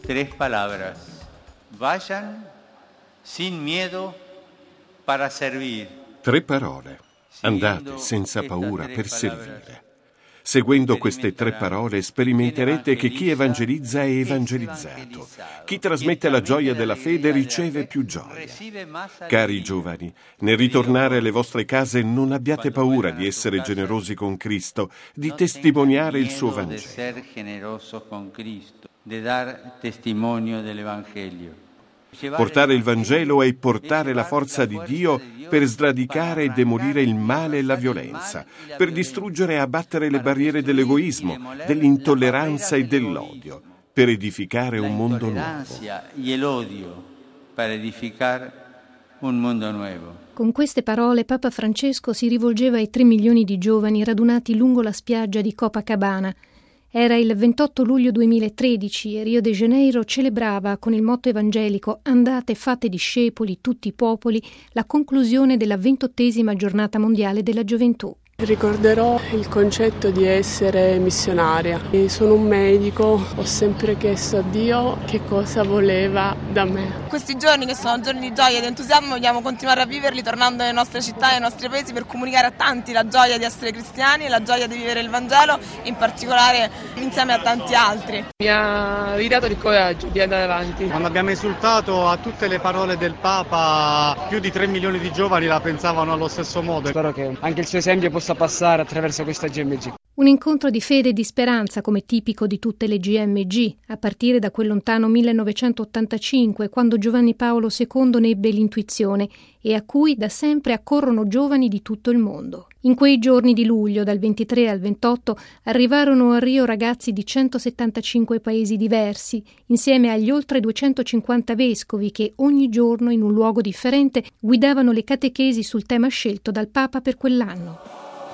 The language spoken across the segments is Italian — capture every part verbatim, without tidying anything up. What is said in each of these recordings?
tres palabras: vayan sin miedo para servir. Tre parole. Andate senza paura per servire. Seguendo queste tre parole sperimenterete che chi evangelizza è evangelizzato. Chi trasmette la gioia della fede riceve più gioia. Cari giovani, nel ritornare alle vostre case non abbiate paura di essere generosi con Cristo, di testimoniare il suo Vangelo. Portare il Vangelo è portare la forza di Dio per sradicare e demolire il male e la violenza, per distruggere e abbattere le barriere dell'egoismo, dell'intolleranza e dell'odio, per edificare un mondo nuovo. Con queste parole Papa Francesco si rivolgeva ai tre milioni di giovani radunati lungo la spiaggia di Copacabana. Era il ventotto luglio duemilatredici e Rio de Janeiro celebrava con il motto evangelico «Andate, fate discepoli, tutti i popoli», la conclusione della ventottesima giornata mondiale della gioventù. Ricorderò il concetto di essere missionaria. Sono un medico, ho sempre chiesto a Dio che cosa voleva da me. Questi giorni, che sono giorni di gioia e di entusiasmo, vogliamo continuare a viverli tornando nelle nostre città e nei nostri paesi per comunicare a tanti la gioia di essere cristiani, la gioia di vivere il Vangelo, in particolare insieme a tanti altri. Mi ha ridato il coraggio di andare avanti. Quando abbiamo esultato a tutte le parole del Papa, più di tre milioni di giovani la pensavano allo stesso modo. Spero che anche il suo esempio possa passare attraverso questa G M G. Un incontro di fede e di speranza come tipico di tutte le G M G, a partire da quel lontano millenovecentottantacinque, quando Giovanni Paolo secondo ne ebbe l'intuizione e a cui da sempre accorrono giovani di tutto il mondo. In quei giorni di luglio, dal ventitré al ventotto, arrivarono a Rio ragazzi di centosettantacinque paesi diversi, insieme agli oltre duecentocinquanta vescovi che ogni giorno in un luogo differente guidavano le catechesi sul tema scelto dal Papa per quell'anno.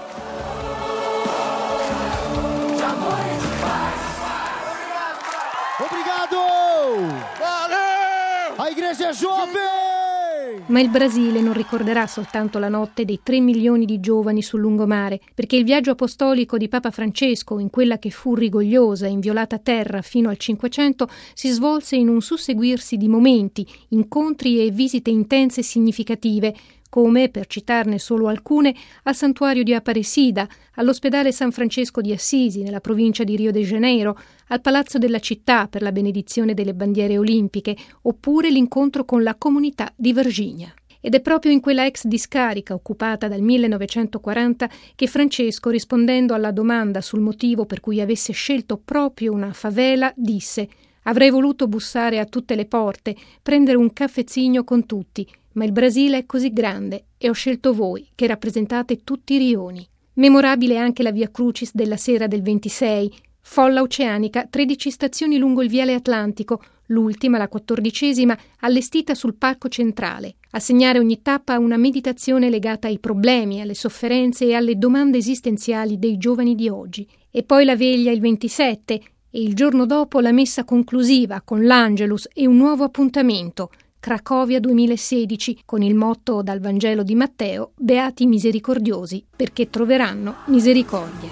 A Igreja Jovem! Ma il Brasile non ricorderà soltanto la notte dei tre milioni di giovani sul lungomare, perché il viaggio apostolico di Papa Francesco in quella che fu rigogliosa e inviolata terra fino al Cinquecento si svolse in un susseguirsi di momenti, incontri e visite intense e significative, come, per citarne solo alcune, al santuario di Aparecida, all'ospedale San Francesco di Assisi, nella provincia di Rio de Janeiro, al Palazzo della Città per la benedizione delle bandiere olimpiche, oppure l'incontro con la comunità di Virginia. Ed è proprio in quella ex discarica occupata dal millenovecentoquaranta che Francesco, rispondendo alla domanda sul motivo per cui avesse scelto proprio una favela, disse: «Avrei voluto bussare a tutte le porte, prendere un caffezzino con tutti, ma il Brasile è così grande e ho scelto voi, che rappresentate tutti i rioni». Memorabile anche la Via Crucis della sera del ventisei, folla oceanica, tredici stazioni lungo il viale Atlantico, l'ultima, la quattordicesima, allestita sul palco centrale. A segnare ogni tappa una meditazione legata ai problemi, alle sofferenze e alle domande esistenziali dei giovani di oggi. E poi la veglia il ventisette e il giorno dopo la messa conclusiva con l'Angelus e un nuovo appuntamento, Cracovia duemilasedici, con il motto dal Vangelo di Matteo: «Beati i misericordiosi, perché troveranno misericordia».